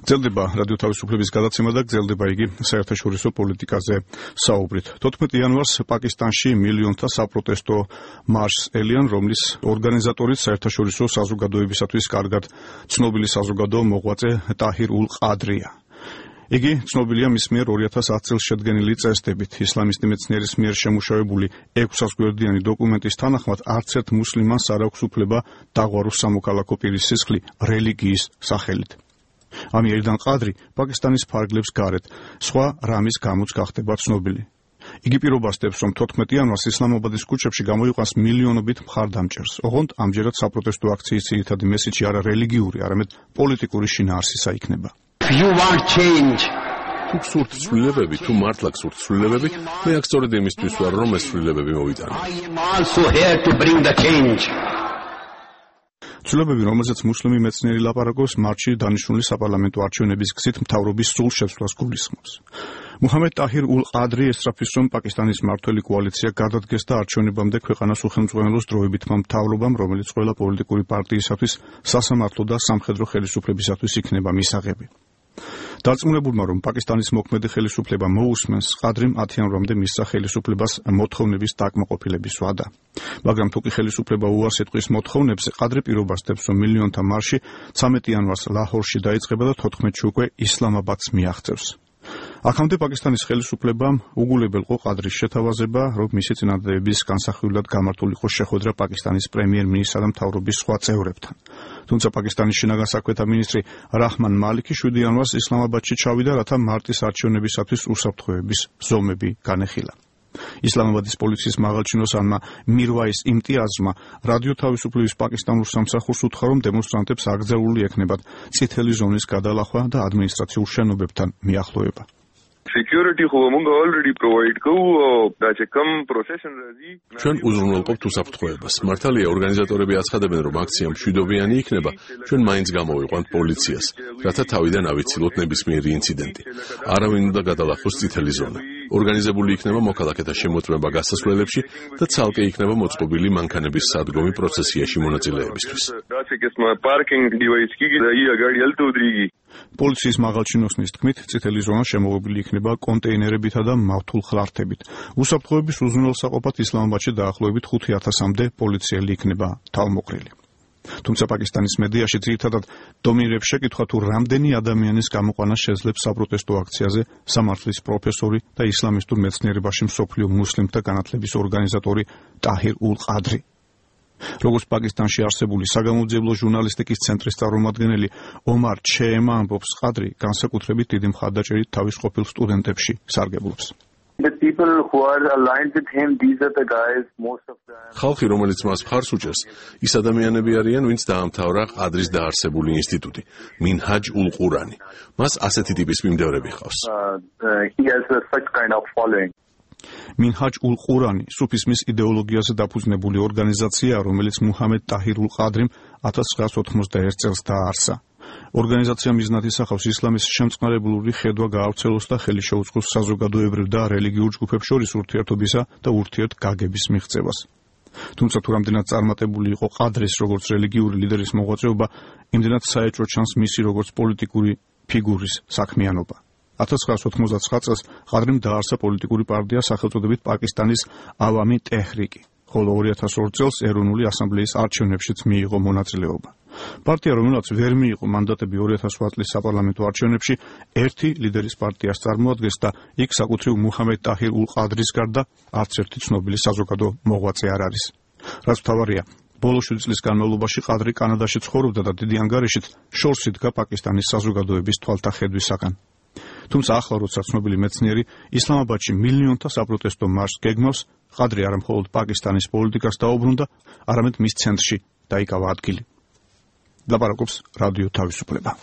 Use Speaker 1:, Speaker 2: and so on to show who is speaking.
Speaker 1: გრძელდება რადიო თავისუფლების გადაცემა და გრძელდება იგი საერთაშორისო პოლიტიკაზე საუბრით. 14 იანვარს პაკისტანში მილიონთა საპროტესტო მარშს ელიან, რომლის ორგანიზატორიც საერთაშორისო საზოგადოებისათვის კარგად ცნობილი საზოგადო მოღვაწე ტაჰირ ულ ყადრია. იგი ცნობილია მის მიერ 2010 წელს შედგენილი წესდებით. ისლამისტი მეცნიერის მიერ შემუშავებული 600 გვერდიანი დოკუმენტის თანახმად არც ერთ მუსლიმანს არ აქვს უფლება დაღვაროს სამოქალაქო პირის სისხლი რელიგიის სახელით. ამიერიდან ყადრი პაკისტანის ფარგლებს გარეთ სხვა რამის გამოც გახდება ცნობილი. იგი პირობას დებს, რომ 14 იანვარს ისლამაბადის ქუჩებში გამოიყვანს მილიონობით მხარდამჭერს. ოღონდ ამჯერად საპროტესტო აქციის ძირითადი მესიჯი არა რელიგიური, არამედ პოლიტიკური შინაარსისა იქნება.
Speaker 2: თუ გსურთ ცვლილებები, თუ მართლა გსურთ ცვლილებები, მე აქ სწორედ იმისთვის ვარ, რომ ეს ცვლილებები მოვიტანო.
Speaker 1: ცვლილებები, რომელზეც მუსლიმი მეცნიერი ლაპარაკობს, მარჩი დანიშნული საპარლამენტო არჩევნების გზით მთავრობის სრულ შეცვლას გულისხმობს. მუჰამედ ტაჰირ ულ ყადრი ესწრაფის, რომ პაკისტანის მმართველი კოალიცია გადადგეს და არჩევნებამდე ქვეყანას უხელმძღვანელოს დროებითმა მთავრობამ, რომელიც ყველა პოლიტიკური პარტიისათვის სასამართლო და სამხედრო ხელისუფლებისათვის იქნება მისაღები. დარწმუნებულმა, რომ პაკისტანის მოქმედი ხელისუფლება მოусმენს, ყადრიმ 10 იანვრამდე მისცა ხელისუფლებას მოთხოვნების დაკმაყოფილების ვადა. მაგრამ თუ კი ხელისუფლება უარს ეტყვის მოთხოვნებზე, ყადრი პირობას დებს, რომ მილიონთა მარში 13 იანვარს ლაჰორში დაიწყება და 14-ში უკვე ისლამაბადს მიაღწევს. აქამდე პაკისტანის ხელისუფლებამ უგულებელყო ყადრის შეთავაზება, რომ მისი წინადადების განსახილვად გამართულიყო შეხვედრა პაკისტანის პრემიერ-მინისტრსა და მთავრობის სხვა წევრებთან. თუმცა პაკისტანის შინაგან საქმეთა მინისტრი რაჰმან მალიკი 7 იანვარს ისლამაბადში ჩავიდა, რათა მარტის არჩევნებისათვის უსაფრთხოების ზომები განეხილა. ისლამაბადის პოლიციის მაღალჩინოსანმა მირვაის იმტიაზმა რადიო თავისუფლების პაკისტანურ სამსახურს უთხრა, რომ დემონსტრანტებს აკრძალული ექნებათ წითელი ზონის გადალახვა და ადმინისტრაციულ შენობებთან მიახლოება.
Speaker 2: ჩვენ უზრუნველყოფთ უსაფრთხოებას. მართალია, ორგანიზატორები აცხადებენ, რომ აქცია მშვიდობიანი იქნება, ჩვენ მაინც გამოვიყვანთ პოლიციას, რათა თავიდან ავიცილოთ ნებისმიერი ინციდენტი. არავინ უნდა გადალახოს წითელი ზონა. ორგანიზებული იქნება მოქალაქეთა შემოწმება გასასვლელებში და ცალკე იქნება მოწყობილი მანქანების სადგომი პროცესიაში მონაწილეებისთვის.
Speaker 1: პოლიციის მაღალჩინოსნის თქმით, წითელი ზონა შემოღობილი იქნება კონტეინერებითა და მავთულ ხლართებით. უსაფრთხოების უზრუნველსაყოფად ისლამაბადში დაახლოებით 5000-მდე პოლიციელი იქნება თავმოყრილი. თუმცა პაკისტანის მედიაში ძირითადად დომინირებს შეკითხვა, თუ რამდენი ადამიანის გამოყვანა შეძლებს საპროტესტო აქციაზე სამართლის პროფესორი და ისლამისტურ მეცნიერებაში მსოფლიო მუსლიმთა განათლების ორგანიზატორი ტაჰირ ულ ყადრი. როგორც პაკისტანში არსებული საგამოძიებლო ჟურნალისტიკის ცენტრის წარმომადგენელი ომარ ჩეემა ამბობს, ყადრი განსაკუთრებით დიდი მხარდაჭერით თავის ყოფილ სტუდენტებში სარგებლობს.
Speaker 2: ხალხი, რომელიც მას მხარს უჭერს, ის ადამიანები არიან, ვინც დაამთავრა ყადრის დაარსებული ინსტიტუტი, მინჰაჯ ულ ყურანი. მას ასეთი ტიპის მიმდევრები ჰყავს. მინჰაჯ ულ ყურანი სუფიზმის იდეოლოგიაზე დაფუძნებული ორგანიზაციაა, რომელიც მუჰამედ ტაჰირ ულ ყადრიმ 1991 წელს დააარსა. ორგანიზაცია მიზნად ისახავს ისლამის შემწყნარებლური ხედვა გაავრცელოს და ხელი შეუწყოს საზოგადოებრივ და რელიგიურ ჯგუფებს შორის ურთიერთობისა და ურთიერთგაგების მიღწევას. თუმცა თუ რამდენად წარმატებული იყო ყადრის როგორც რელიგიური ლიდერის მოღვაწეობა, იმდენად საეჭვო ჩანს მისი როგორც პოლიტიკური ფიგურის საქმიანობა. 1999 წელს ყადრიმ დაარსა პოლიტიკური პარტია სახელწოდებით პაკისტანის ავამი ტეჰრიკი, ხოლო 2002 წელს ეროვნული ასამბლეის არჩევნებშიც მიიღო მონაწილეობა. პარტია, რომელსაც ვერ მიიღო მანდატები 2008 წლის საპარლამენტო არჩევნებში, ერთი ლიდერის პარტიას წარმოადგენს და იქ საკუთრივ მუჰამედ ტაჰირ ულ ყადრის გარდა არც ერთი ცნობილი საზოგადო მოღვაწე არ არის. რაც მთავარია, ბოლო 7 წლის განმავლობაში ყადრი კანადაში ცხოვრობდა და დიდი ანგარიშით შორს იდგა პაკისტანის საზოგადოების თვალთახედვისაგან. თუმცა ახლა, როცა ცნობილი მეცნიერი ისლამაბადში მილიონთა საპროტესტო მარშს გეგმავს, ყადრი არა მხოლოდ პაკისტანის პოლიტიკას დაუბრუნდა, არამედ მის ცენტრში დაიკავა ადგილი. ლაპარაკობს რადიო თავისუფლება.